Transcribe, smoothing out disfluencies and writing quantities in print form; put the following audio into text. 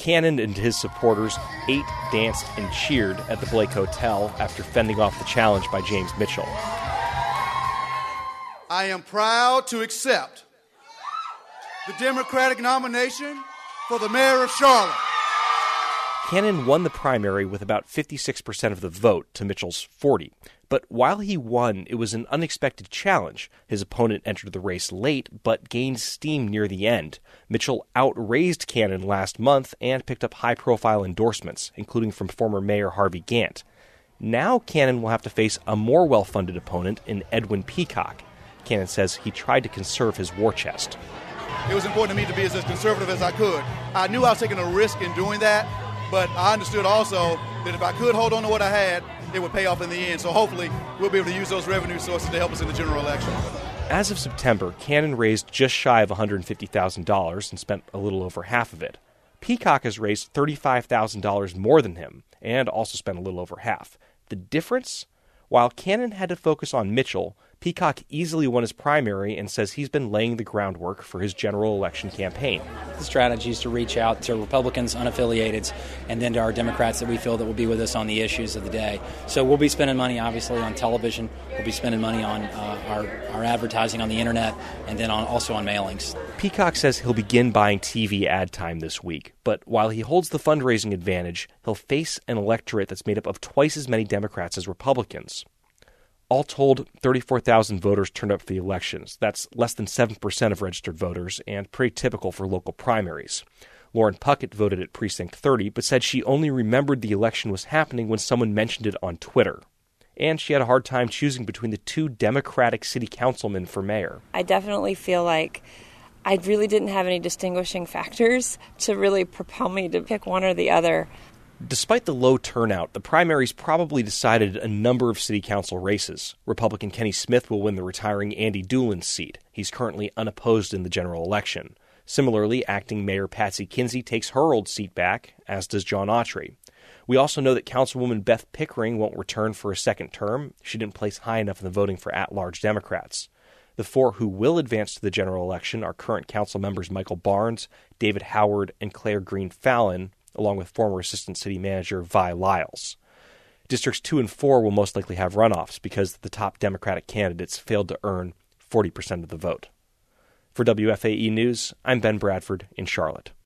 Cannon and his supporters ate, danced, and cheered at the Blake Hotel after fending off the challenge by James Mitchell. I am proud to accept the Democratic nomination for the mayor of Charlotte. Cannon won the primary with about 56% of the vote to Mitchell's 40. But while he won, it was an unexpected challenge. His opponent entered the race late, but gained steam near the end. Mitchell outraised Cannon last month and picked up high-profile endorsements, including from former Mayor Harvey Gantt. Now Cannon will have to face a more well-funded opponent in Edwin Peacock. Cannon says he tried to conserve his war chest. It was important to me to be as conservative as I could. I knew I was taking a risk in doing that, but I understood also that if I could hold on to what I had, it would pay off in the end. So hopefully we'll be able to use those revenue sources to help us in the general election. As of September, Cannon raised just shy of $150,000 and spent a little over half of it. Peacock has raised $35,000 more than him and also spent a little over half. The difference? While Cannon had to focus on Mitchell, Peacock easily won his primary and says he's been laying the groundwork for his general election campaign. The strategy is to reach out to Republicans, unaffiliated, and then to our Democrats that we feel that will be with us on the issues of the day. So we'll be spending money, obviously, on television. We'll be spending money on our advertising on the Internet and then also on mailings. Peacock says he'll begin buying TV ad time this week. But while he holds the fundraising advantage, he'll face an electorate that's made up of twice as many Democrats as Republicans. All told, 34,000 voters turned up for the elections. That's less than 7% of registered voters, and pretty typical for local primaries. Lauren Puckett voted at Precinct 30, but said she only remembered the election was happening when someone mentioned it on Twitter. And she had a hard time choosing between the two Democratic city councilmen for mayor. I definitely feel like I really didn't have any distinguishing factors to really propel me to pick one or the other. Despite the low turnout, the primaries probably decided a number of city council races. Republican Kenny Smith will win the retiring Andy Doolin's seat. He's currently unopposed in the general election. Similarly, acting Mayor Patsy Kinsey takes her old seat back, as does John Autry. We also know that Councilwoman Beth Pickering won't return for a second term. She didn't place high enough in the voting for at-large Democrats. The four who will advance to the general election are current council members Michael Barnes, David Howard, and Claire Green Fallon, along with former Assistant City Manager Vi Lyles. Districts 2 and 4 will most likely have runoffs because the top Democratic candidates failed to earn 40% of the vote. For WFAE News, I'm Ben Bradford in Charlotte.